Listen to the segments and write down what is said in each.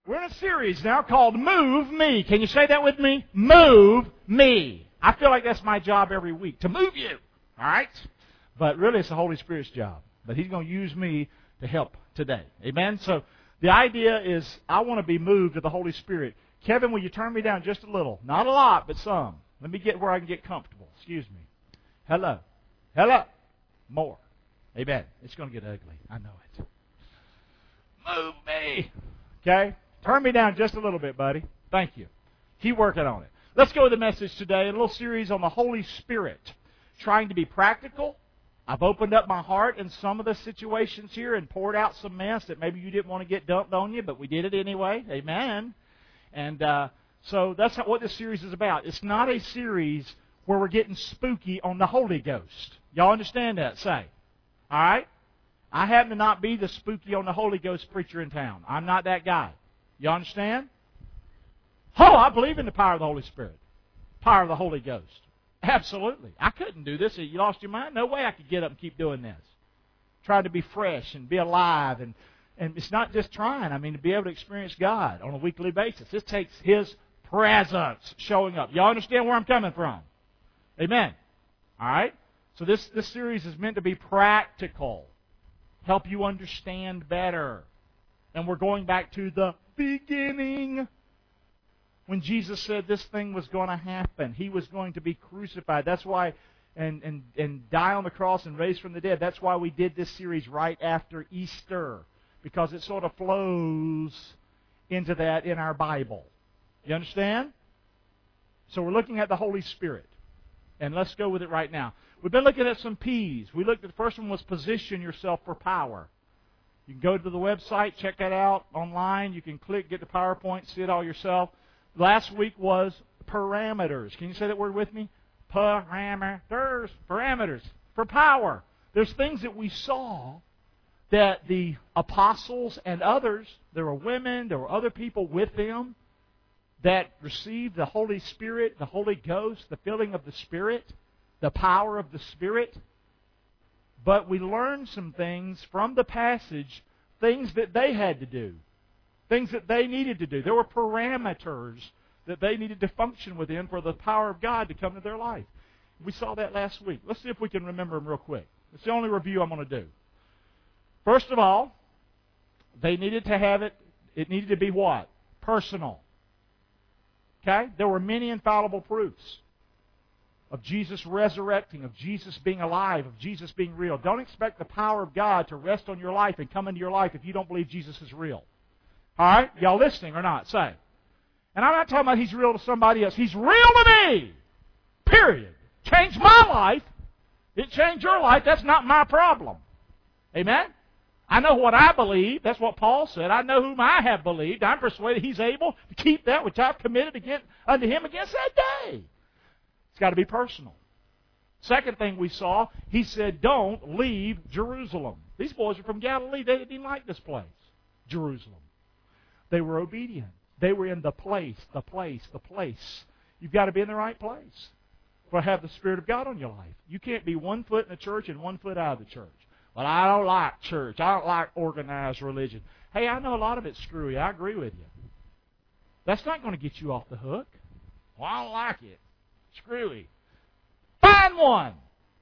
We're in a series now called Move Me. Can you say that with me? Move me. I feel like that's my job every week, to move you. All right? But really it's the Holy Spirit's job. But He's going to use me to help today. Amen? So the idea is I want to be moved to the Holy Spirit. Kevin, will you turn me down just a little? Not a lot, but some. Let me get where I can get comfortable. Excuse me. Hello. Hello. More. Amen. It's going to get ugly. I know it. Move me. Okay? Turn me down just a little bit, buddy. Thank you. Keep working on it. Let's go to the message today. A little series on the Holy Spirit. Trying to be practical. I've opened up my heart in some of the situations here and poured out some mess that maybe you didn't want to get dumped on you, but we did it anyway. Amen. And so that's what this series is about. It's not a series where we're getting spooky on the Holy Ghost. Y'all understand that? Say. All right? I happen to not be the spooky on the Holy Ghost preacher in town. I'm not that guy. You understand? Oh, I believe in the power of the Holy Spirit. Power of the Holy Ghost. Absolutely. I couldn't do this. You lost your mind? No way I could get up and keep doing this. Trying to be fresh and be alive. And it's not just trying. I mean, to be able to experience God on a weekly basis. This takes His presence showing up. Y'all understand where I'm coming from? Amen. All right? So this series is meant to be practical. Help you understand better. And we're going back to the beginning. When Jesus said this thing was going to happen. He was going to be crucified. That's why, and die on the cross and raised from the dead. That's why we did this series right after Easter. Because it sort of flows into that in our Bible. You understand? So we're looking at the Holy Spirit. And let's go with it right now. We've been looking at some P's. We looked at the first one was position yourself for power. You can go to the website, check that out online. You can click, get the PowerPoint, see it all yourself. Last week was parameters. Can you say that word with me? Parameters. Parameters. For power. There's things that we saw that the apostles and others, there were women, there were other people with them that received the Holy Spirit, the Holy Ghost, the filling of the Spirit, the power of the Spirit. But we learned some things from the passage, things that they had to do, things that they needed to do. There were parameters that they needed to function within for the power of God to come to their life. We saw that last week. Let's see if we can remember them real quick. It's the only review I'm going to do. First of all, they needed to have it. It needed to be what? Personal. Okay? There were many infallible proofs of Jesus resurrecting, of Jesus being alive, of Jesus being real. Don't expect the power of God to rest on your life and come into your life if you don't believe Jesus is real. All right? Y'all listening or not? Say. And I'm not talking about He's real to somebody else. He's real to me. Period. Changed my life. It changed your life. That's not my problem. Amen? I know what I believe. That's what Paul said. I know whom I have believed. I'm persuaded He's able to keep that which I've committed unto Him against that day. It's got to be personal. Second thing we saw, He said, don't leave Jerusalem. These boys are from Galilee. They didn't like this place, Jerusalem. They were obedient. They were in the place, the place, the place. You've got to be in the right place to have the Spirit of God on your life. You can't be 1 foot in the church and 1 foot out of the church. Well, I don't like church. I don't like organized religion. Hey, I know a lot of it's screwy. I agree with you. That's not going to get you off the hook. Well, I don't like it. Screwy. Find one.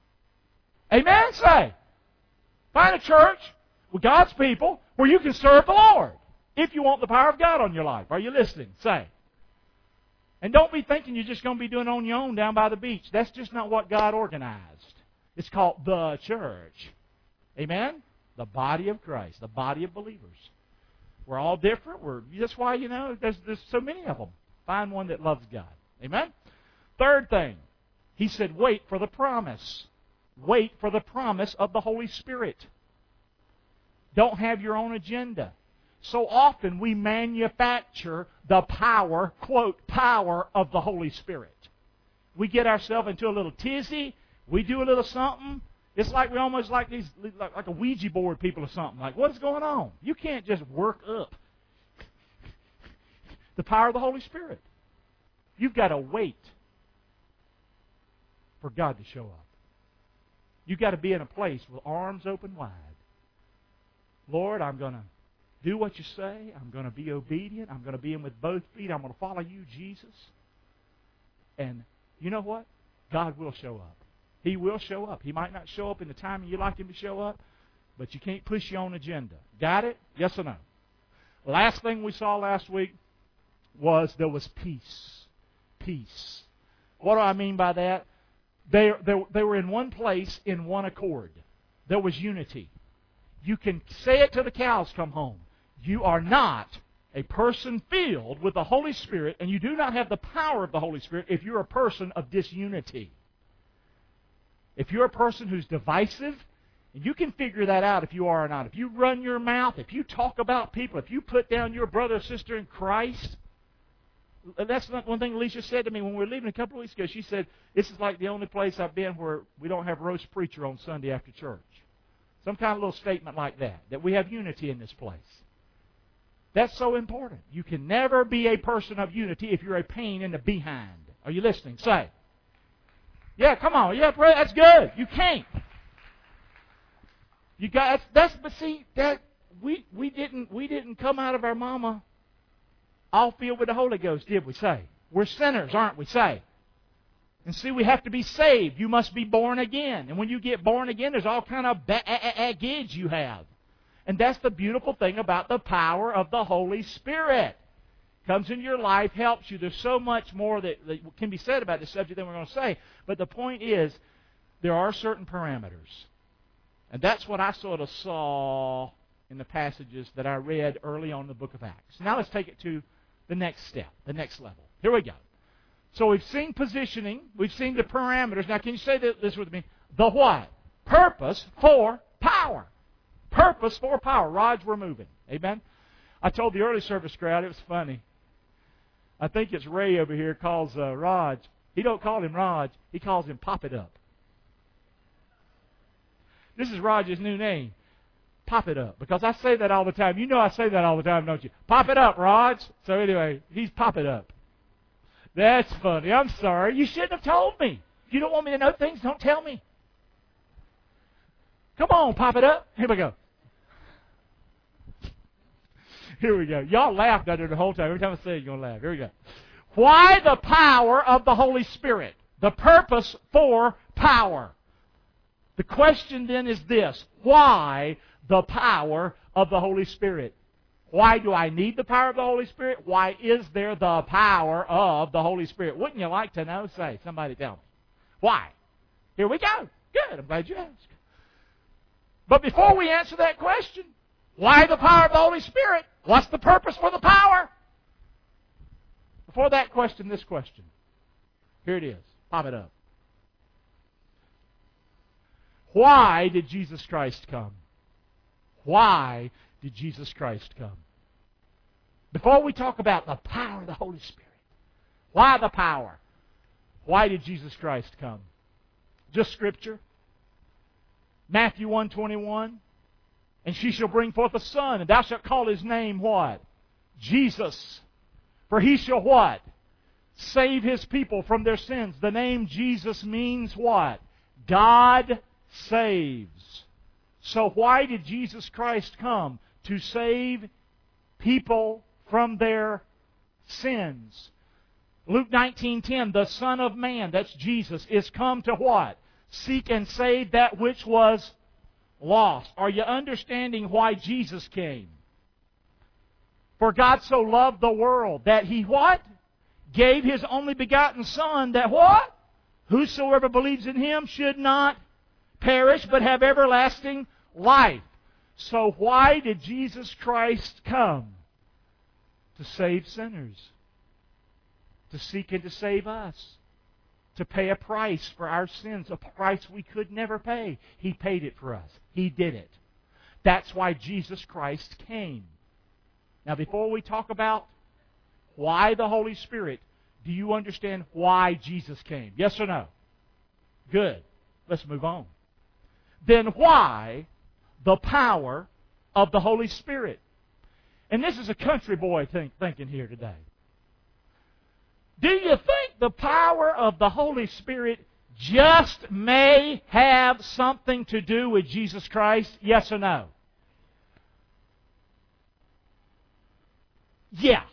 Amen? Say. Find a church with God's people where you can serve the Lord if you want the power of God on your life. Are you listening? Say. And don't be thinking you're just going to be doing it on your own down by the beach. That's just not what God organized. It's called the church. Amen? The body of Christ. The body of believers. We're all different. That's why, there's so many of them. Find one that loves God. Amen? Third thing, He said, wait for the promise. Wait for the promise of the Holy Spirit. Don't have your own agenda. So often we manufacture the power, quote, power of the Holy Spirit. We get ourselves into a little tizzy. We do a little something. It's like we almost like these, like a Ouija board people or something. Like, what is going on? You can't just work up the power of the Holy Spirit. You've got to wait for God to show up. You've got to be in a place with arms open wide. Lord, I'm going to do what you say. I'm going to be obedient. I'm going to be in with both feet. I'm going to follow you, Jesus. And you know what? God will show up. He will show up. He might not show up in the time you like Him to show up, but you can't push your own agenda. Got it? Yes or no? Last thing we saw last week was there was peace. Peace. What do I mean by that? They were in one place in one accord. There was unity. You can say it till the cows come home. You are not a person filled with the Holy Spirit, and you do not have the power of the Holy Spirit if you're a person of disunity. If you're a person who's divisive, and you can figure that out if you are or not. If you run your mouth, if you talk about people, if you put down your brother or sister in Christ, that's not one thing Alicia said to me when we were leaving a couple of weeks ago. She said, this is like the only place I've been where we don't have roast preacher on Sunday after church. Some kind of little statement like that we have unity in this place. That's so important. You can never be a person of unity if you're a pain in the behind. Are you listening? Say. Yeah, come on. Yeah, that's good. You can't. You got but see that we didn't come out of our mama all filled with the Holy Ghost, did we? Say. We're sinners, aren't we? Say. And see, we have to be saved. You must be born again. And when you get born again, there's all kind of baggage you have. And that's the beautiful thing about the power of the Holy Spirit. Comes into your life, helps you. There's so much more that can be said about this subject than we're going to say. But the point is, there are certain parameters. And that's what I sort of saw in the passages that I read early on in the book of Acts. Now let's take it to the next step, the next level. Here we go. So we've seen positioning. We've seen the parameters. Now can you say this with me? The what? Purpose for power. Purpose for power. Rods, we're moving. Amen? I told the early service crowd, it was funny. I think it's Ray over here calls Raj. He don't call him Raj. He calls him Pop It Up. This is Raj's new name. Pop It Up. Because I say that all the time. You know I say that all the time, don't you? Pop it up, Raj. So anyway, he's Pop It Up. That's funny. I'm sorry. You shouldn't have told me. If you don't want me to know things, don't tell me. Come on, Pop It Up. Here we go. Here we go. Y'all laughed at it the whole time. Every time I say it, you're going to laugh. Here we go. Why the power of the Holy Spirit? The purpose for power. The question then is this. Why the power of the Holy Spirit? Why do I need the power of the Holy Spirit? Why is there the power of the Holy Spirit? Wouldn't you like to know? Say, somebody tell me. Why? Here we go. Good. I'm glad you asked. But before we answer that question, why the power of the Holy Spirit? What's the purpose for the power? Before that question, this question. Here it is. Pop it up. Why did Jesus Christ come? Why did Jesus Christ come? Before we talk about the power of the Holy Spirit, why the power? Why did Jesus Christ come? Just Scripture. Matthew 1:21. And she shall bring forth a son, and thou shalt call his name what? Jesus. For he shall what? Save his people from their sins. The name Jesus means what? God saves. So why did Jesus Christ come? To save people from their sins. Luke 19:10, the Son of Man, that's Jesus, is come to what? Seek and save that which was lost. Are you understanding why Jesus came? For God so loved the world that He what? Gave His only begotten Son that what? Whosoever believes in Him should not perish but have everlasting life. So why did Jesus Christ come? To save sinners. To seek and to save us. To pay a price for our sins, a price we could never pay. He paid it for us. He did it. That's why Jesus Christ came. Now, before we talk about why the Holy Spirit, do you understand why Jesus came? Yes or no? Good. Let's move on. Then why the power of the Holy Spirit? And this is a country boy thinking here today. Do you think the power of the Holy Spirit just may have something to do with Jesus Christ? Yes or no? Yeah.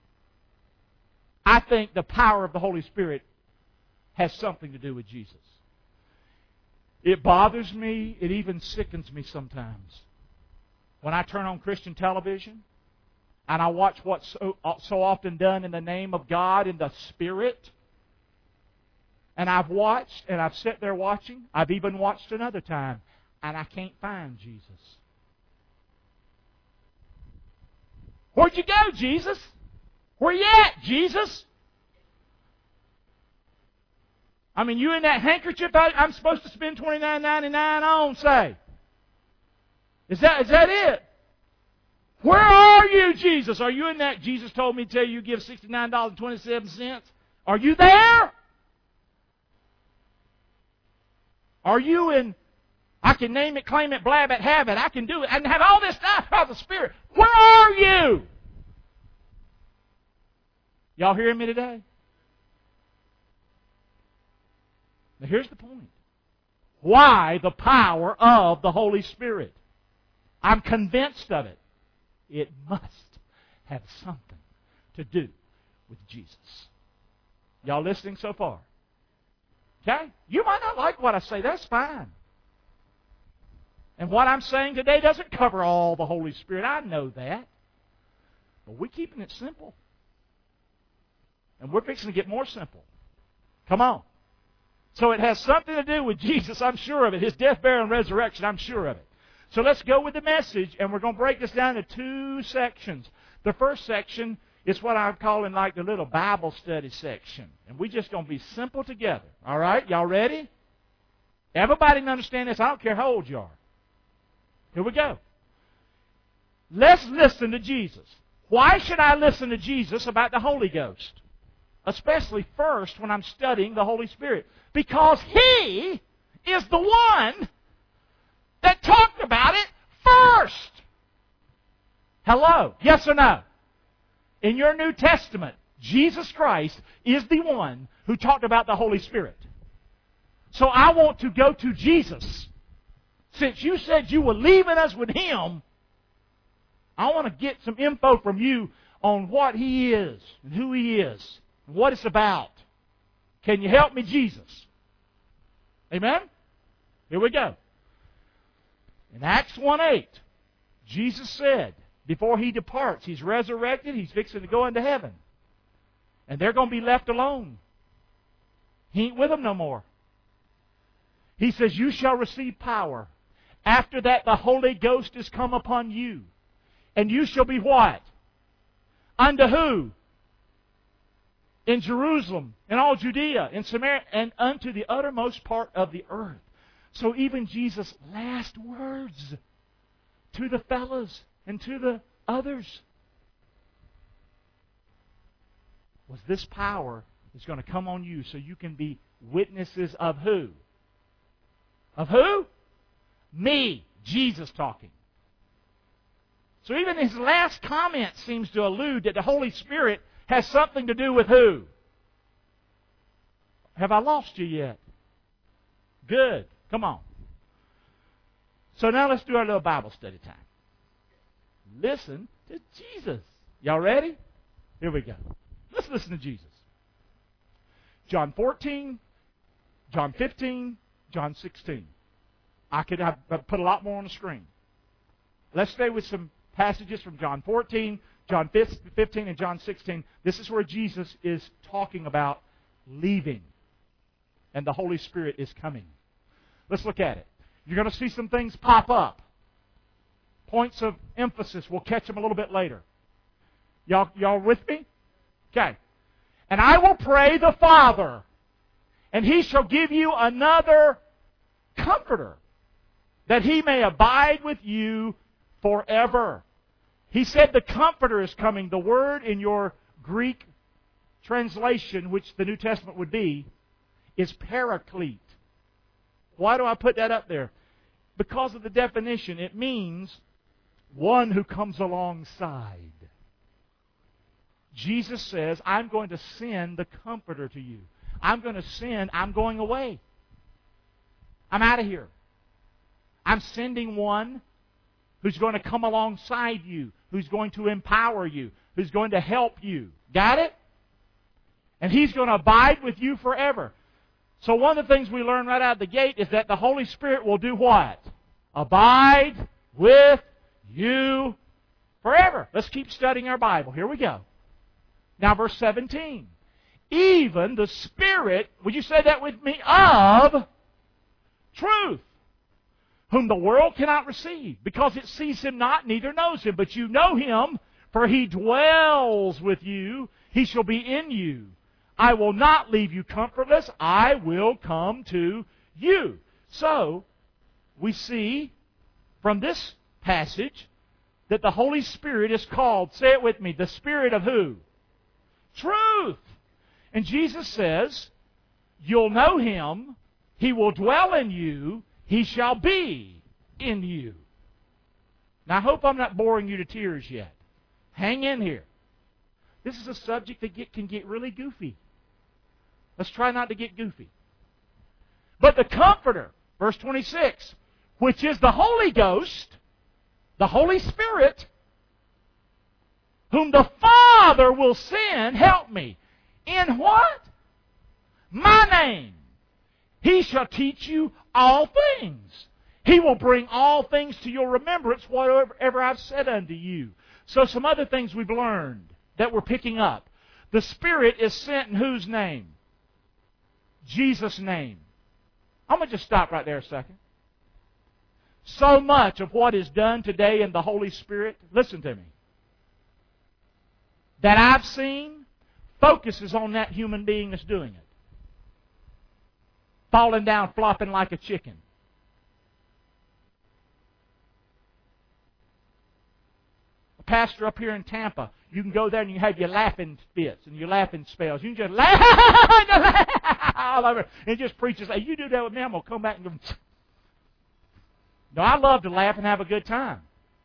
I think the power of the Holy Spirit has something to do with Jesus. It bothers me. It even sickens me sometimes. When I turn on Christian television and I watch what's so often done in the name of God in the Spirit, and I've watched and I've sat there watching, I've even watched another time, and I can't find Jesus. Where'd you go, Jesus? Where you at, Jesus? I mean, you in that handkerchief I'm supposed to spend $29.99 on, say. Is that it? Where are you, Jesus? Are you in that Jesus told me to tell you give $69.27? Are you there? Are you in, I can name it, claim it, blab it, have it, I can do it, I can have all this stuff of the Spirit. Where are you? Y'all hearing me today? Now here's the point. Why the power of the Holy Spirit? I'm convinced of it. It must have something to do with Jesus. Y'all listening so far? Okay? You might not like what I say. That's fine. And what I'm saying today doesn't cover all the Holy Spirit. I know that. But we're keeping it simple. And we're fixing to get more simple. Come on. So it has something to do with Jesus, I'm sure of it. His death, burial, and resurrection, I'm sure of it. So let's go with the message, and we're going to break this down into two sections. The first section is what I'm calling like the little Bible study section. And we're just going to be simple together. All right? Y'all ready? Everybody can understand this. I don't care how old you are. Here we go. Let's listen to Jesus. Why should I listen to Jesus about the Holy Ghost? Especially first when I'm studying the Holy Spirit. Because He is the one that talked about it first. Hello? Yes or no? In your New Testament, Jesus Christ is the one who talked about the Holy Spirit. So I want to go to Jesus. Since you said you were leaving us with Him, I want to get some info from you on what He is and who He is and what it's about. Can you help me, Jesus? Amen? Here we go. In Acts 1:8, Jesus said, before He departs, He's resurrected, He's fixing to go into heaven. And they're going to be left alone. He ain't with them no more. He says, you shall receive power. After that, the Holy Ghost is come upon you. And you shall be what? Unto who? In Jerusalem, in all Judea, in Samaria, and unto the uttermost part of the earth. So even Jesus' last words to the fellas and to the others was this power is going to come on you so you can be witnesses of who? Of who? Me, Jesus talking. So even his last comment seems to allude that the Holy Spirit has something to do with who? Have I lost you yet? Good. Come on. So now let's do our little Bible study time. Listen to Jesus. Y'all ready? Here we go. Let's listen to Jesus. John 14, John 15, John 16. I could have put a lot more on the screen. Let's stay with some passages from John 14, John 15, and John 16. This is where Jesus is talking about leaving. And the Holy Spirit is coming. Let's look at it. You're going to see some things pop up. Points of emphasis. We'll catch them a little bit later. Y'all with me? Okay. And I will pray the Father, and He shall give you another Comforter, that He may abide with you forever. He said the Comforter is coming. The word in your Greek translation, which the New Testament would be, is Paraclete. Why do I put that up there? Because of the definition. It means one who comes alongside. Jesus says, I'm going to send the Comforter to you. I'm going away. I'm out of here. I'm sending one who's going to come alongside you, who's going to empower you, who's going to help you. Got it? And He's going to abide with you forever. So one of the things we learn right out of the gate is that the Holy Spirit will do what? Abide with you forever. Let's keep studying our Bible. Here we go. Now verse 17. Even the Spirit, would you say that with me, of truth, whom the world cannot receive, because it sees Him not, neither knows Him. But you know Him, for He dwells with you. He shall be in you. I will not leave you comfortless. I will come to you. So, we see from this passage that the Holy Spirit is called, say it with me, the Spirit of who? Truth. And Jesus says, you'll know Him, He will dwell in you, He shall be in you. Now, I hope I'm not boring you to tears yet. Hang in here. This is a subject that can get really goofy. Let's try not to get goofy. But the Comforter, verse 26, which is the Holy Ghost, the Holy Spirit, whom the Father will send, help me, in what? My name. He shall teach you all things. He will bring all things to your remembrance, whatever I've said unto you. So some other things we've learned that we're picking up. The Spirit is sent in whose name? Jesus' name. I'm going to just stop right there a second. So much of what is done today in the Holy Spirit, listen to me, that I've seen focuses on that human being that's doing it. Falling down, flopping like a chicken. A pastor up here in Tampa, you can go there and you have your laughing fits and your laughing spells. You can just laugh all over. And it just preaches, hey, you do that with me, I'm going to come back and go. No, I love to laugh and have a good time.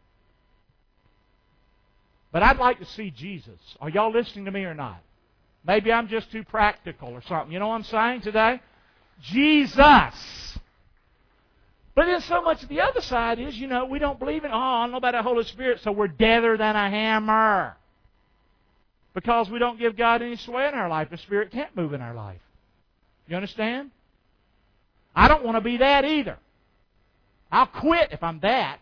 But I'd like to see Jesus. Are y'all listening to me or not? Maybe I'm just too practical or something. You know what I'm saying today? Jesus. But then so much of the other side is, we don't believe in, I don't know about the Holy Spirit, so we're deader than a hammer. Because we don't give God any sway in our life. The Spirit can't move in our life. You understand? I don't want to be that either. I'll quit if I'm that.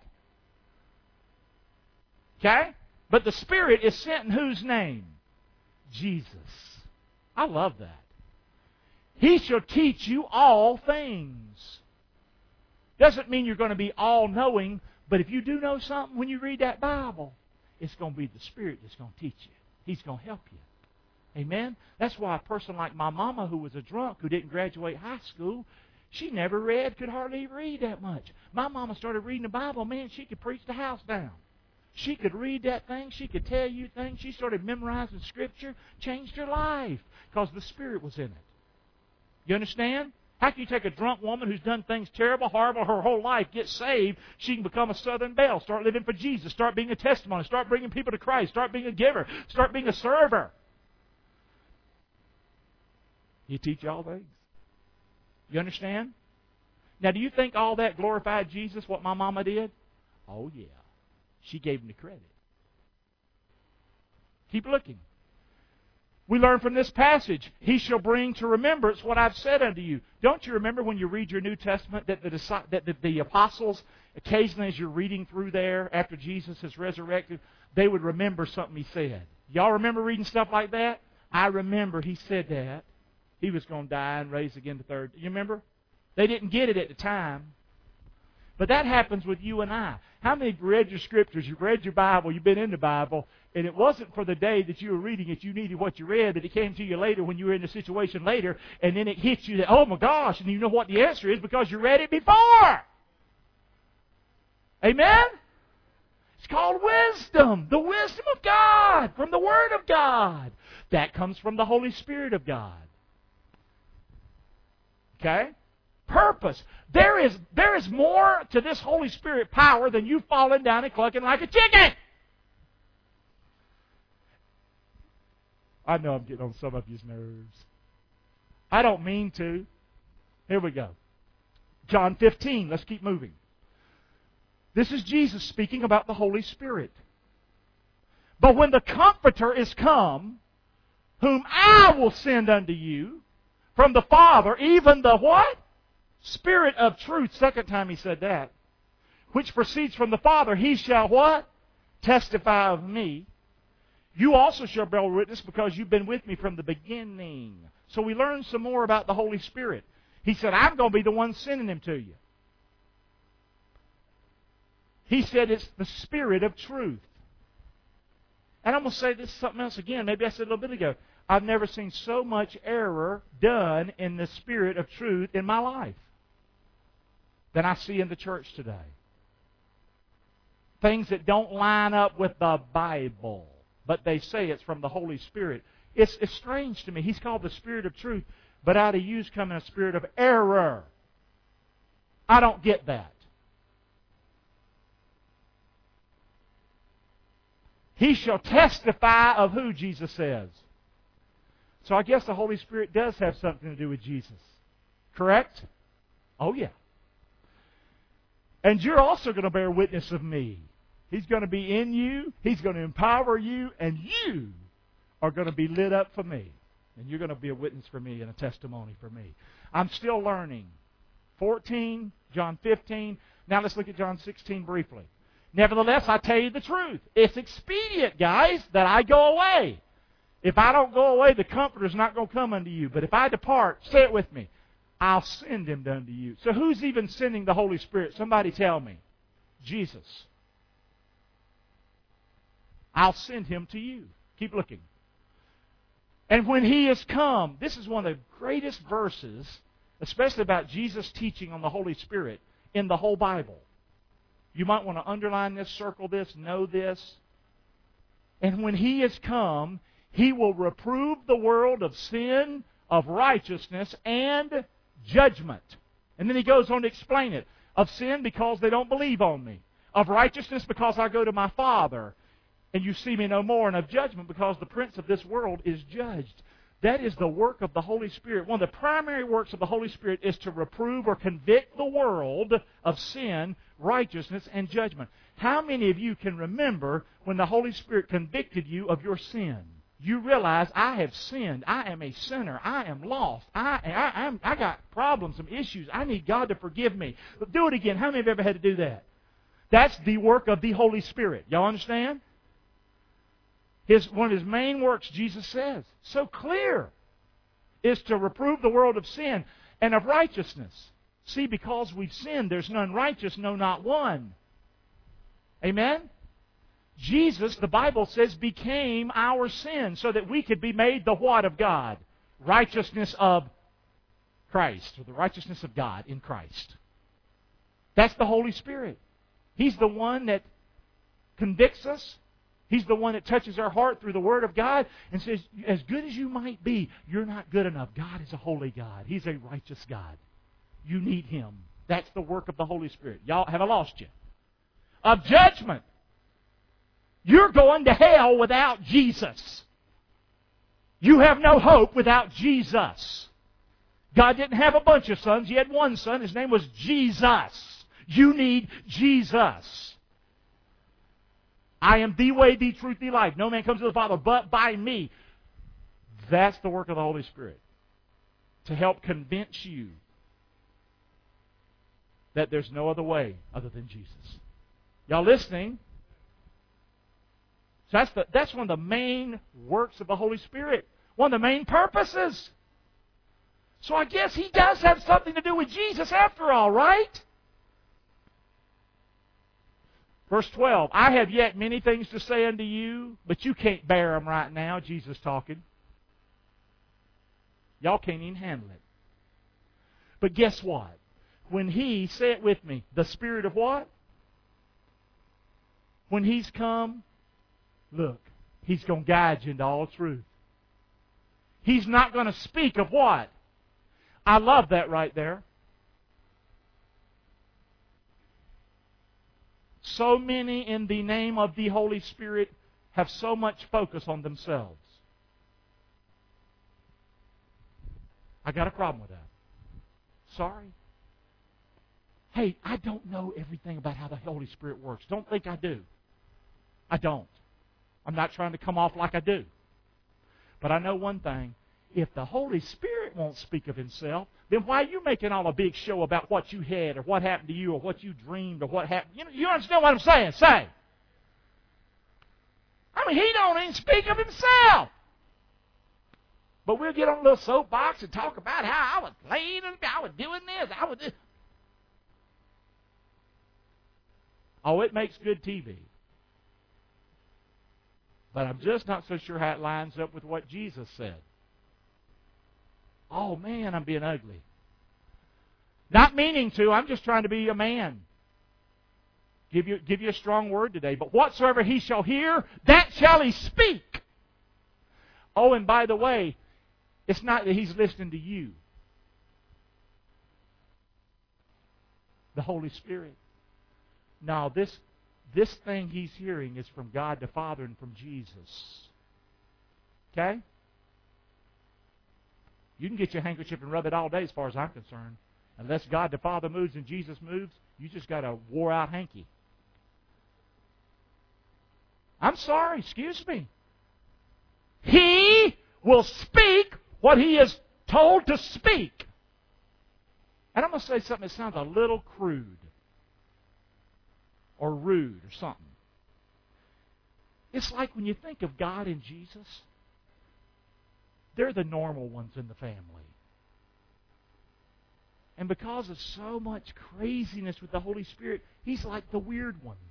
Okay? But the Spirit is sent in whose name? Jesus. I love that. He shall teach you all things. Doesn't mean you're going to be all-knowing, but if you do know something when you read that Bible, it's going to be the Spirit that's going to teach you. He's going to help you. Amen? That's why a person like my mama, who was a drunk, who didn't graduate high school, she never read, could hardly read that much. My mama started reading the Bible, man, she could preach the house down. She could read that thing. She could tell you things. She started memorizing Scripture. Changed her life because the Spirit was in it. You understand? How can you take a drunk woman who's done things terrible, horrible, her whole life, get saved, she can become a Southern Belle, start living for Jesus, start being a testimony, start bringing people to Christ, start being a giver, start being a server. He teach you all things. You understand? Now, do you think all that glorified Jesus, what my mama did? Oh, yeah. She gave him the credit. Keep looking. We learn from this passage, He shall bring to remembrance what I've said unto you. Don't you remember when you read your New Testament that the apostles, occasionally as you're reading through there after Jesus has resurrected, they would remember something He said. Y'all remember reading stuff like that? I remember He said that. He was going to die and raise again the third. You remember? They didn't get it at the time. But that happens with you and I. How many have read your Scriptures, you've read your Bible, you've been in the Bible, and it wasn't for the day that you were reading it, you needed what you read, but it came to you later when you were in the situation later, and then it hits you that, oh my gosh, and you know what the answer is because you read it before. Amen? It's called wisdom. The wisdom of God from the Word of God. That comes from the Holy Spirit of God. Okay? Purpose. There is more to this Holy Spirit power than you falling down and clucking like a chicken. I know I'm getting on some of you's nerves. I don't mean to. Here we go. John 15. Let's keep moving. This is Jesus speaking about the Holy Spirit. But when the Comforter is come, whom I will send unto you from the Father, even the what? Spirit of truth. Second time he said that. Which proceeds from the Father, he shall what? Testify of me. You also shall bear witness because you've been with me from the beginning. So we learn some more about the Holy Spirit. He said, I'm going to be the one sending him to you. He said it's the Spirit of truth. And I'm going to say this something else again. Maybe I said a little bit ago. I've never seen so much error done in the Spirit of truth in my life than I see in the church today. Things that don't line up with the Bible, but they say it's from the Holy Spirit. It's strange to me. He's called the Spirit of truth, but out of you's coming a spirit of error. I don't get that. He shall testify of who, Jesus says. So I guess the Holy Spirit does have something to do with Jesus. Correct? Oh, yeah. And you're also going to bear witness of me. He's going to be in you. He's going to empower you. And you are going to be lit up for me. And you're going to be a witness for me and a testimony for me. I'm still learning. 14, John 15. Now let's look at John 16 briefly. Nevertheless, I tell you the truth. It's expedient, guys, that I go away. If I don't go away, the Comforter's not going to come unto you. But if I depart, say it with me, I'll send him unto you. So who's even sending the Holy Spirit? Somebody tell me. Jesus. I'll send him to you. Keep looking. And when he is come, this is one of the greatest verses, especially about Jesus' teaching on the Holy Spirit, in the whole Bible. You might want to underline this, circle this, know this. And when he is come, he will reprove the world of sin, of righteousness, and judgment. And then he goes on to explain it. Of sin, because they don't believe on me. Of righteousness, because I go to my Father, and you see me no more. And of judgment, because the prince of this world is judged. That is the work of the Holy Spirit. One of the primary works of the Holy Spirit is to reprove or convict the world of sin, righteousness, and judgment. How many of you can remember when the Holy Spirit convicted you of your sin? You realize, I have sinned. I am a sinner. I am lost. I got problems, some issues. I need God to forgive me. But do it again. How many have ever had to do that? That's the work of the Holy Spirit. Y'all understand? One of his main works, Jesus says, so clear, is to reprove the world of sin and of righteousness. See, because we've sinned, there's none righteous, no, not one. Amen? Jesus, the Bible says, became our sin so that we could be made the what of God? Righteousness of Christ, or the righteousness of God in Christ. That's the Holy Spirit. He's the one that convicts us. He's the one that touches our heart through the Word of God and says, as good as you might be, you're not good enough. God is a holy God. He's a righteous God. You need Him. That's the work of the Holy Spirit. Y'all, have I lost you? Of judgment. You're going to hell without Jesus. You have no hope without Jesus. God didn't have a bunch of sons. He had one son. His name was Jesus. You need Jesus. I am the way, the truth, the life. No man comes to the Father but by me. That's the work of the Holy Spirit. To help convince you that there's no other way other than Jesus. Y'all listening? So that's one of the main works of the Holy Spirit. One of the main purposes. So I guess He does have something to do with Jesus after all, right? Verse 12, I have yet many things to say unto you, but you can't bear them right now. Jesus talking. Y'all can't even handle it. But guess what? When He, say it with me, the Spirit of what? When He's come, look, He's going to guide you into all truth. He's not going to speak of what? I love that right there. So many in the name of the Holy Spirit have so much focus on themselves. I got a problem with that. Sorry. Hey, I don't know everything about how the Holy Spirit works. Don't think I do. I don't. I'm not trying to come off like I do. But I know one thing. If the Holy Spirit won't speak of Himself, then why are you making all a big show about what you had or what happened to you or what you dreamed or what happened? You understand what I'm saying? Say. I mean, He don't even speak of Himself. But we'll get on a little soapbox and talk about how I was playing and I was doing this, I was this. Oh, it makes good TV. But I'm just not so sure how it lines up with what Jesus said. Oh, man, I'm being ugly. Not meaning to. I'm just trying to be a man. Give you a strong word today. But whatsoever He shall hear, that shall He speak. Oh, and by the way, it's not that He's listening to you. The Holy Spirit. No, this thing He's hearing is from God the Father and from Jesus. Okay? You can get your handkerchief and rub it all day as far as I'm concerned. Unless God the Father moves and Jesus moves, you just got a wore-out hanky. I'm sorry, excuse me. He will speak what He is told to speak. And I'm going to say something that sounds a little crude or rude or something. It's like when you think of God and Jesus, they're the normal ones in the family. And because of so much craziness with the Holy Spirit, He's like the weird one.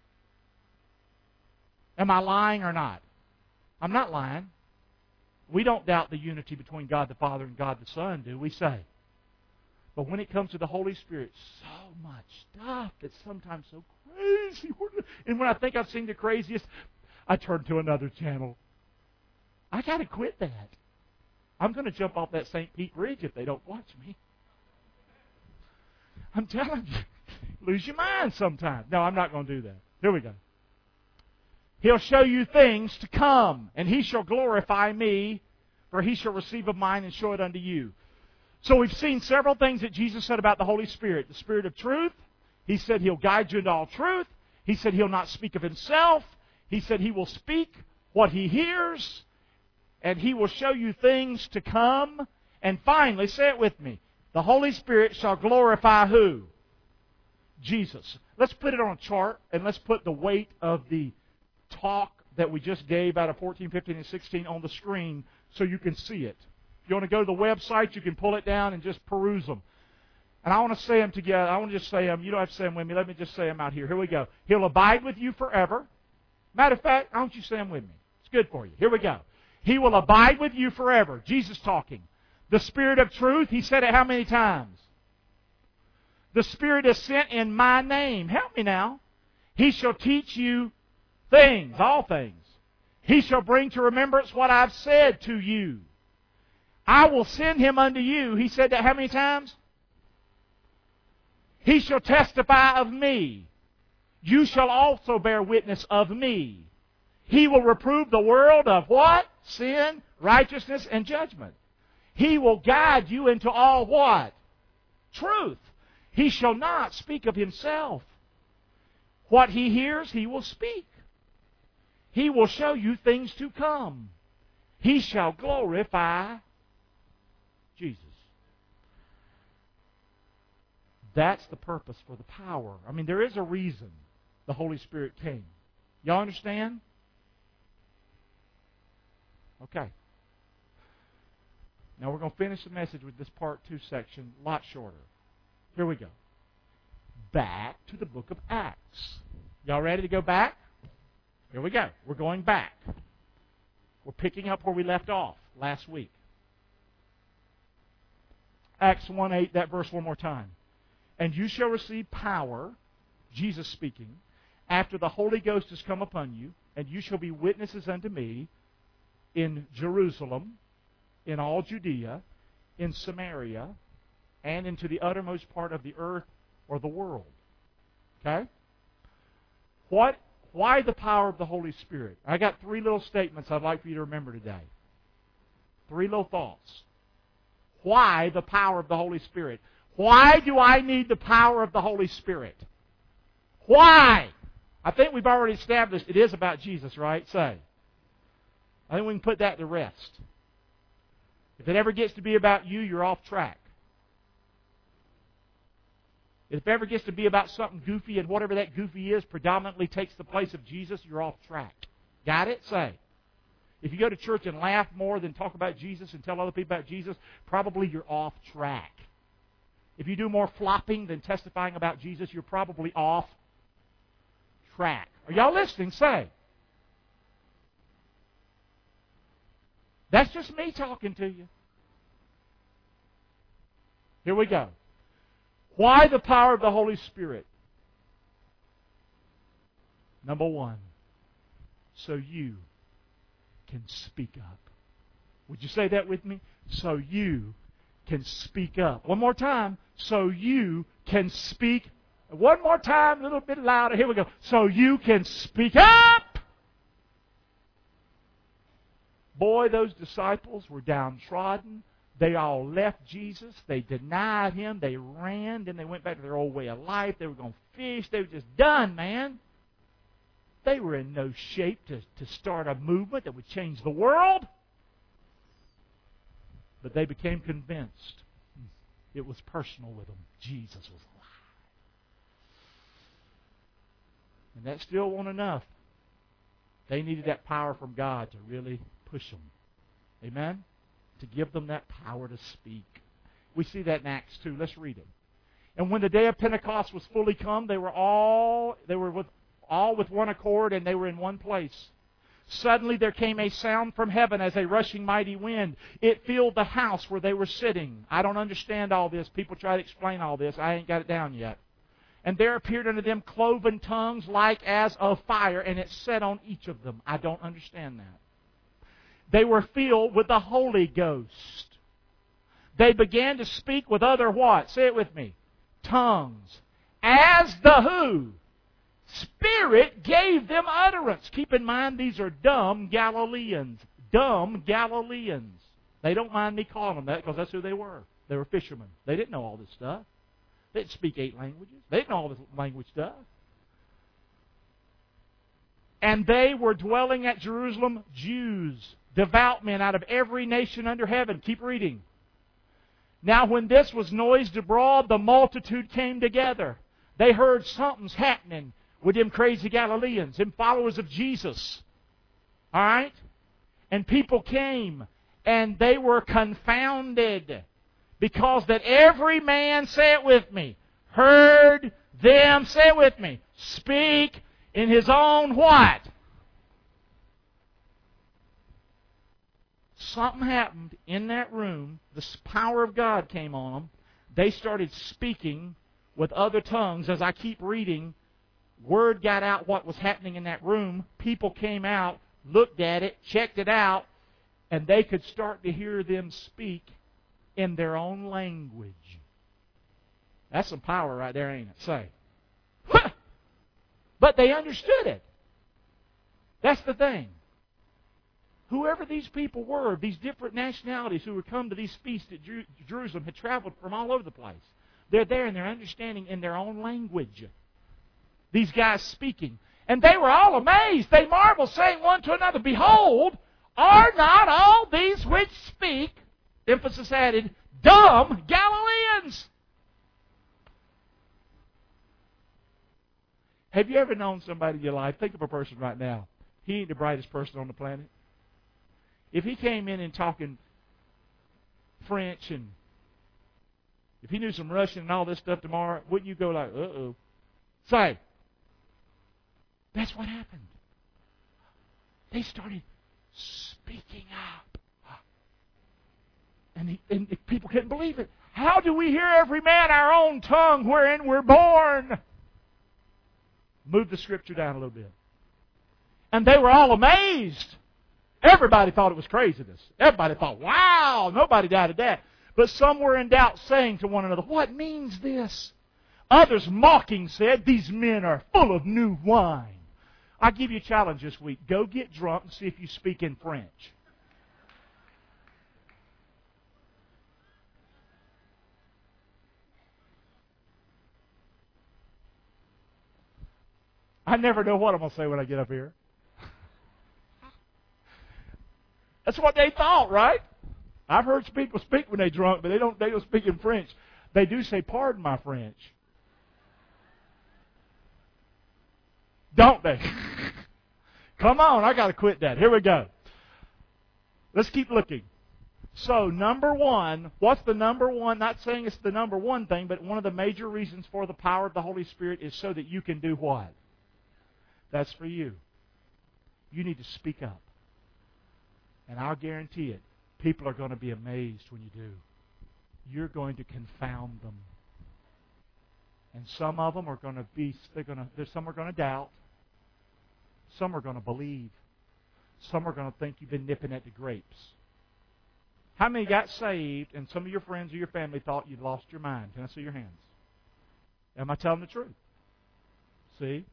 Am I lying or not? I'm not lying. We don't doubt the unity between God the Father and God the Son, do we say? But when it comes to the Holy Spirit, so much stuff that's sometimes so crazy. And when I think I've seen the craziest, I turn to another channel. I got to quit that. I'm going to jump off that St. Pete Bridge if they don't watch me. I'm telling you, lose your mind sometimes. No, I'm not going to do that. Here we go. He'll show you things to come, and He shall glorify Me, for He shall receive of mine and show it unto you. So we've seen several things that Jesus said about the Holy Spirit. The Spirit of truth. He said He'll guide you into all truth. He said He'll not speak of Himself. He said He will speak what He hears. And He will show you things to come. And finally, say it with me. The Holy Spirit shall glorify who? Jesus. Let's put it on a chart, and let's put the weight of the talk that we just gave out of 14, 15, and 16 on the screen so you can see it. If you want to go to the website, you can pull it down and just peruse them. And I want to say them together. I want to just say them. You don't have to say them with me. Let me just say them out here. Here we go. He'll abide with you forever. Matter of fact, I want you to say them with me. It's good for you. Here we go. He will abide with you forever. Jesus talking. The Spirit of truth, He said it how many times? The Spirit is sent in My name. Help me now. He shall teach you things, all things. He shall bring to remembrance what I've said to you. I will send Him unto you. He said that how many times? He shall testify of Me. You shall also bear witness of Me. He will reprove the world of what? Sin, righteousness, and judgment. He will guide you into all what? Truth. He shall not speak of Himself. What He hears, He will speak. He will show you things to come. He shall glorify Jesus. That's the purpose for the power. I mean, there is a reason the Holy Spirit came. Y'all understand? Okay. Now we're going to finish the message with this part 2 section, a lot shorter. Here we go. Back to the book of Acts. Y'all ready to go back? Here we go. We're going back. We're picking up where we left off last week. Acts 1:8, that verse one more time. And you shall receive power, Jesus speaking, after the Holy Ghost has come upon you, and you shall be witnesses unto Me in Jerusalem, in all Judea, in Samaria, and into the uttermost part of the earth or the world. Okay? Why the power of the Holy Spirit? I got 3 little statements I'd like for you to remember today. 3 little thoughts. Why the power of the Holy Spirit? Why do I need the power of the Holy Spirit? Why? I think we've already established it is about Jesus, right? Say. I think we can put that to rest. If it ever gets to be about you, you're off track. If it ever gets to be about something goofy, and whatever that goofy is predominantly takes the place of Jesus, you're off track. Got it? Say. If you go to church and laugh more than talk about Jesus and tell other people about Jesus, probably you're off track. If you do more flopping than testifying about Jesus, you're probably off track. Are y'all listening? Say. That's just me talking to you. Here we go. Why the power of the Holy Spirit? Number one, so you can speak up. Would you say that with me? So you can speak up. One more time. So you can speak. One more time, a little bit louder. Here we go. So you can speak up. Boy, those disciples were downtrodden. They all left Jesus. They denied Him. They ran. Then they went back to their old way of life. They were going to fish. They were just done, man. They were in no shape to start a movement that would change the world. But they became convinced it was personal with them. Jesus was alive. And that still wasn't enough. They needed that power from God to really push them. Amen? To give them that power to speak. We see that in Acts 2. Let's read it. And when the day of Pentecost was fully come, they were all with one accord, and they were in one place. Suddenly there came a sound from heaven as a rushing mighty wind. It filled the house where they were sitting. I don't understand all this. People try to explain all this. I ain't got it down yet. And there appeared unto them cloven tongues like as of fire, and it sat on each of them. I don't understand that. They were filled with the Holy Ghost. They began to speak with other what? Say it with me. Tongues. As the who? Spirit gave them utterance. Keep in mind, these are dumb Galileans. Dumb Galileans. They don't mind me calling them that because that's who they were. They were fishermen. They didn't know all this stuff. They didn't speak 8 languages. They didn't know all this language stuff. And they were dwelling at Jerusalem, Jews, devout men out of every nation under heaven. Keep reading. Now when this was noised abroad, the multitude came together. They heard something's happening with them crazy Galileans, them followers of Jesus. All right? And people came, and they were confounded, because that every man, say it with me, heard them, say it with me, speak in his own what? Something happened in that room. The power of God came on them. They started speaking with other tongues. As I keep reading, word got out what was happening in that room. People came out, looked at it, checked it out, and they could start to hear them speak in their own language. That's some power right there, ain't it? Say. But they understood it. That's the thing. Whoever these people were, these different nationalities who would come to these feasts at Jerusalem, had traveled from all over the place. They're there and they're understanding in their own language. These guys speaking. And they were all amazed. They marveled, saying one to another, Behold, are not all these which speak, emphasis added, dumb Galileans? Have you ever known somebody in your life? Think of a person right now. He ain't the brightest person on the planet. If he came in and talking French, and if he knew some Russian and all this stuff tomorrow, wouldn't you go like, uh-oh? Say, that's what happened. They started speaking up. And people couldn't believe it. How do we hear every man our own tongue wherein we're born? Move the scripture down a little bit. And they were all amazed. Everybody thought it was craziness. Everybody thought, wow, nobody doubted that. But some were in doubt, saying to one another, What means this? Others mocking said, These men are full of new wine. I give you a challenge this week. Go get drunk and see if you speak in French. I never know what I'm going to say when I get up here. That's what they thought, right? I've heard people speak when they're drunk, but they don't speak in French. They do say, pardon my French. Don't they? Come on, I got to quit that. Here we go. Let's keep looking. So, number one, what's the number one? Not saying it's the number one thing, but one of the major reasons for the power of the Holy Spirit is so that you can do what? That's for you. You need to speak up. And I'll guarantee it, people are going to be amazed when you do. You're going to confound them. And some of them are going to be, some are going to doubt. Some are going to believe. Some are going to think you've been nipping at the grapes. How many got saved and some of your friends or your family thought you'd lost your mind? Can I see your hands? Am I telling the truth? See?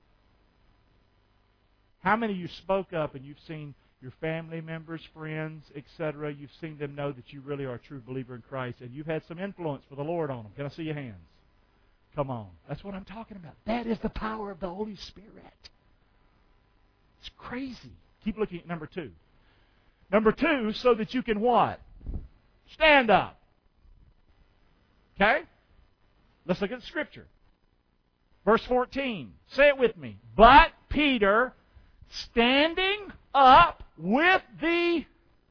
How many of you spoke up and you've seen your family members, friends, etc., you've seen them know that you really are a true believer in Christ and you've had some influence for the Lord on them? Can I see your hands? Come on. That's what I'm talking about. That is the power of the Holy Spirit. It's crazy. Keep looking at number two. Number two, so that you can what? Stand up. Okay? Let's look at the Scripture. Verse 14. Say it with me. But Peter, standing up with he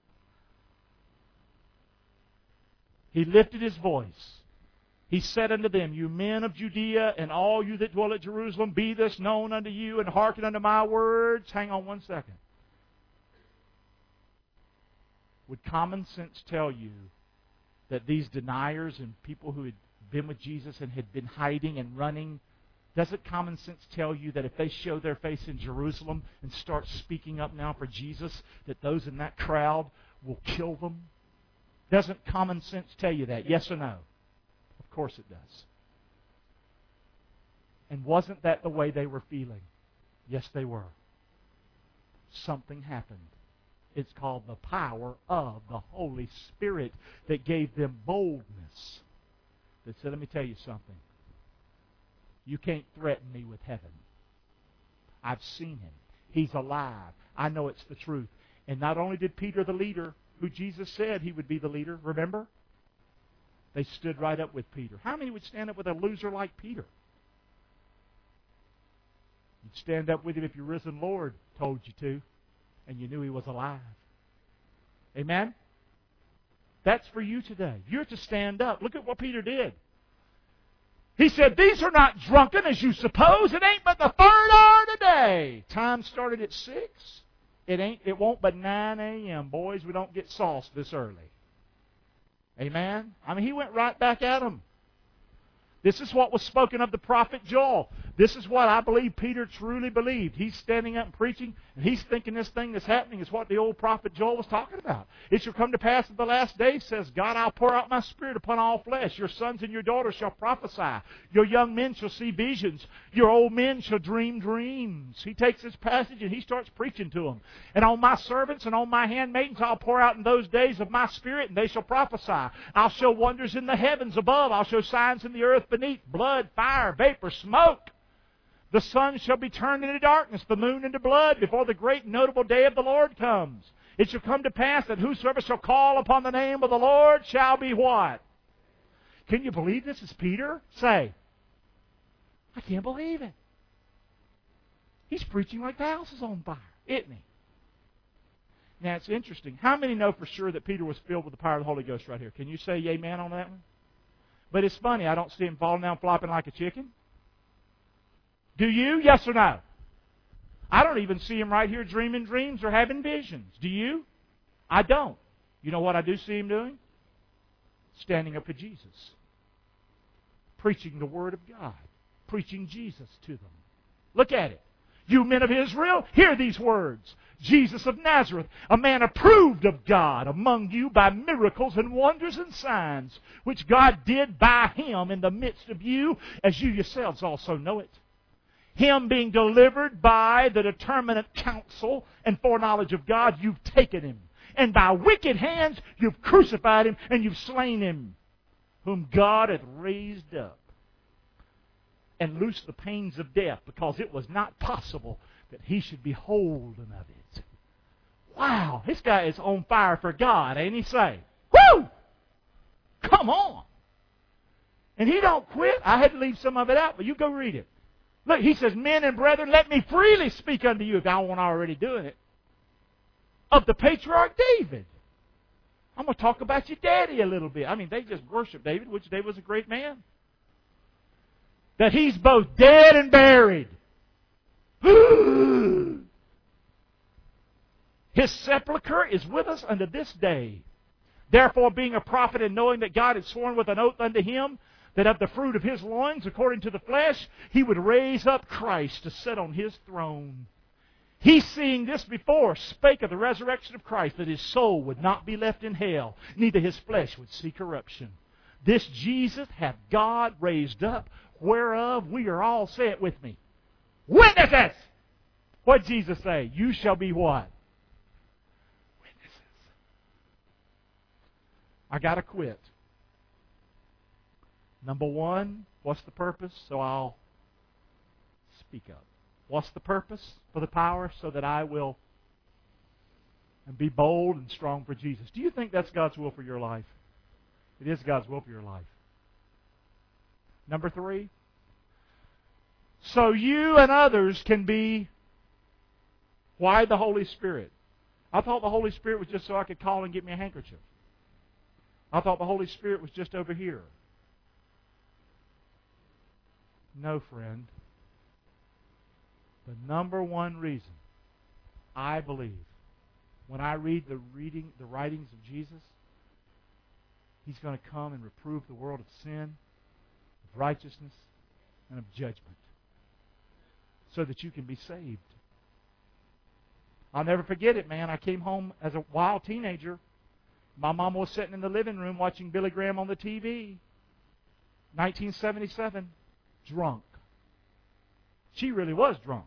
lifted his voice. He said unto them, You men of Judea, and all you that dwell at Jerusalem, be this known unto you, and hearken unto my words. Hang on one second. Would common sense tell you that these deniers and people who had been with Jesus and had been hiding and running, doesn't common sense tell you that if they show their face in Jerusalem and start speaking up now for Jesus, that those in that crowd will kill them? Doesn't common sense tell you that? Yes or no? Of course it does. And wasn't that the way they were feeling? Yes, they were. Something happened. It's called the power of the Holy Spirit that gave them boldness. That said, let me tell you something. You can't threaten me with heaven. I've seen Him. He's alive. I know it's the truth. And not only did Peter, the leader, who Jesus said he would be the leader, remember? They stood right up with Peter. How many would stand up with a loser like Peter? You'd stand up with him if your risen Lord told you to, and you knew He was alive. Amen? That's for you today. You're to stand up. Look at what Peter did. He said, These are not drunken as you suppose. It ain't but the third hour today. Time started at 6. It won't but 9 a.m. Boys, we don't get sauce this early. Amen? I mean, he went right back at them. This is what was spoken of the prophet Joel. This is what I believe Peter truly believed. He's standing up and preaching, and he's thinking this thing that's happening is what the old prophet Joel was talking about. It shall come to pass in the last days, says God, I'll pour out my Spirit upon all flesh. Your sons and your daughters shall prophesy. Your young men shall see visions. Your old men shall dream dreams. He takes this passage and he starts preaching to them. And on my servants and on my handmaidens I'll pour out in those days of my Spirit, and they shall prophesy. I'll show wonders in the heavens above. I'll show signs in the earth beneath, blood, fire, vapor, smoke. The sun shall be turned into darkness, the moon into blood, before the great and notable day of the Lord comes. It shall come to pass that whosoever shall call upon the name of the Lord shall be what? Can you believe this is Peter? Say, I can't believe it. He's preaching like the house is on fire, isn't he? Now, it's interesting. How many know for sure that Peter was filled with the power of the Holy Ghost right here? Can you say amen on that one? But it's funny. I don't see him falling down flopping like a chicken. Do you? Yes or no? I don't even see him right here dreaming dreams or having visions. Do you? I don't. You know what I do see him doing? Standing up for Jesus. Preaching the Word of God. Preaching Jesus to them. Look at it. You men of Israel, hear these words. Jesus of Nazareth, a man approved of God among you by miracles and wonders and signs, which God did by Him in the midst of you, as you yourselves also know it. Him being delivered by the determinate counsel and foreknowledge of God, you've taken Him. And by wicked hands, you've crucified Him and you've slain Him, whom God hath raised up. and loose the pains of death, because it was not possible that he should be holden of it. Wow, this guy is on fire for God, ain't he say? Woo! Come on. And he don't quit. I had to leave some of it out, but you go read it. Look, he says, men and brethren, let me freely speak unto you, if I wasn't already doing it, of the patriarch David. I'm going to talk about your daddy a little bit. I mean, they just worship David, which David was a great man. That he's both dead and buried. His sepulchre is with us unto this day. Therefore, being a prophet, and knowing that God had sworn with an oath unto him, that of the fruit of his loins, according to the flesh, he would raise up Christ to sit on his throne. He, seeing this before, spake of the resurrection of Christ, that his soul would not be left in hell, neither his flesh would see corruption. This Jesus hath God raised up, whereof we are all, say it with me, witnesses! What did Jesus say? You shall be what? Witnesses. I got to quit. Number one, what's the purpose? So I'll speak up. What's the purpose for the power? So that I will be bold and strong for Jesus. Do you think that's God's will for your life? It is God's will for your life. Number three, so you and others can be. Why the Holy Spirit? I thought the Holy Spirit was just so I could call and get me a handkerchief. I thought the Holy Spirit was just over here. No, friend. The number one reason I believe when I read the writings of Jesus, He's going to come and reprove the world of sin, of righteousness, and of judgment, so that you can be saved. I'll never forget it, man. I came home as a wild teenager. My mom was sitting in the living room watching Billy Graham on the TV. 1977. Drunk. She really was drunk.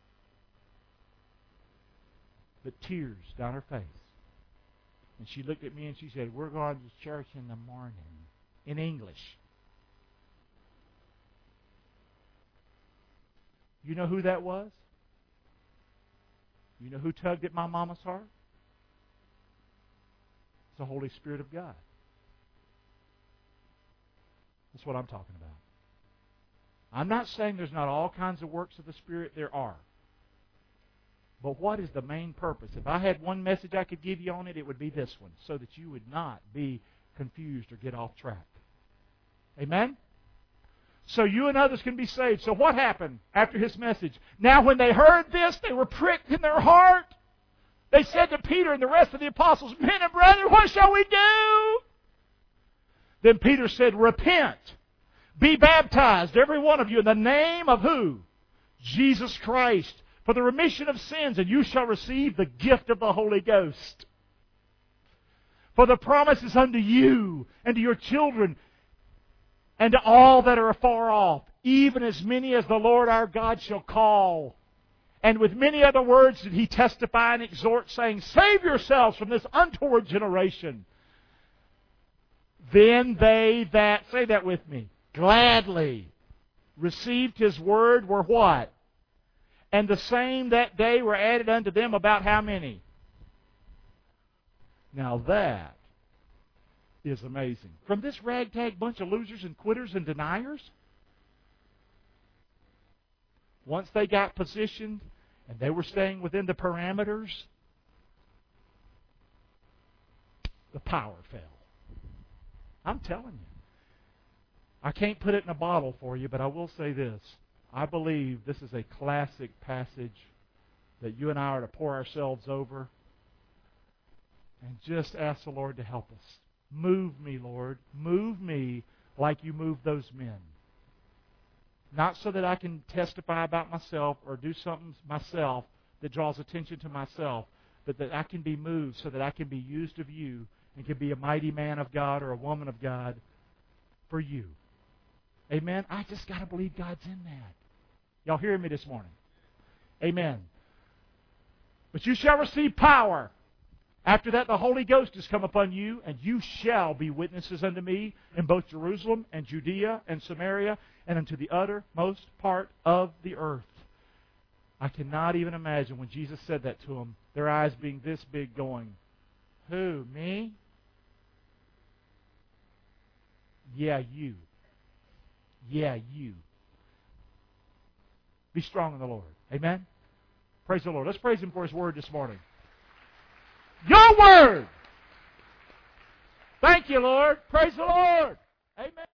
But tears down her face. And she looked at me and she said, "We're going to church in the morning." In English. You know who that was? You know who tugged at my mama's heart? It's the Holy Spirit of God. That's what I'm talking about. I'm not saying there's not all kinds of works of the Spirit. There are. But what is the main purpose? If I had one message I could give you on it, it would be this one, so that you would not be confused or get off track. Amen? So you and others can be saved. So what happened after his message? Now when they heard this, they were pricked in their heart. They said to Peter and the rest of the apostles, "Men and brethren, what shall we do?" Then Peter said, "Repent. Be baptized, every one of you, in the name of who? Jesus Christ, for the remission of sins, and you shall receive the gift of the Holy Ghost. For the promise is unto you and to your children and to all that are afar off, even as many as the Lord our God shall call." And with many other words did he testify and exhort, saying, "Save yourselves from this untoward generation." Then they that, say that with me, gladly received his word were what? And the same that day were added unto them about how many? Now that is amazing. From this ragtag bunch of losers and quitters and deniers, once they got positioned and they were staying within the parameters, the power fell. I'm telling you. I can't put it in a bottle for you, but I will say this. I believe this is a classic passage that you and I are to pour ourselves over and just ask the Lord to help us. Move me, Lord. Move me like you moved those men. Not so that I can testify about myself or do something myself that draws attention to myself, but that I can be moved so that I can be used of you and can be a mighty man of God or a woman of God for you. Amen? I just got to believe God's in that. Y'all hearing me this morning? Amen. But you shall receive power After that, the Holy Ghost has come upon you, and you shall be witnesses unto me in both Jerusalem and Judea and Samaria and unto the uttermost part of the earth. I cannot even imagine when Jesus said that to them, their eyes being this big going, who, me? Yeah, you. Yeah, you. Be strong in the Lord. Amen? Praise the Lord. Let's praise Him for His Word this morning. Your Word! Thank you, Lord. Praise the Lord. Amen.